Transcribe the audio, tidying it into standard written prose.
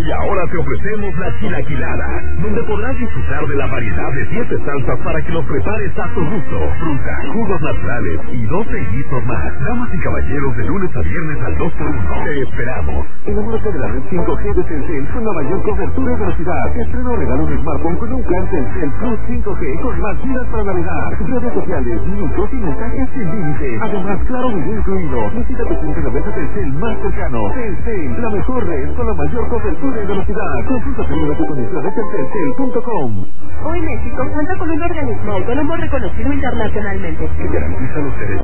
Y ahora te ofrecemos la chilaquilada, donde podrás disfrutar de la variedad de 7 salsas para que los prepares a tu gusto. Fruta, jugos naturales y 12 guisos más. Damas y caballeros, de lunes a viernes al 2x1. Te esperamos. Enamórate de la red 5G de Telcel con la mayor cobertura y velocidad. Estrena o regala un smartphone con un plan Telcel Plus 5G con más gigas para navegar, redes sociales, minutos y mensajes sin límite. Además, claro video incluido. Visita tu punto de venta Telcel más cercano. Telcel, la mejor red con la mayor cobertura y velocidad. Consulta primero tus condiciones en telcel.com. Hoy México cuenta con un organismo autónomo reconocido internacionalmente que garantiza los derechos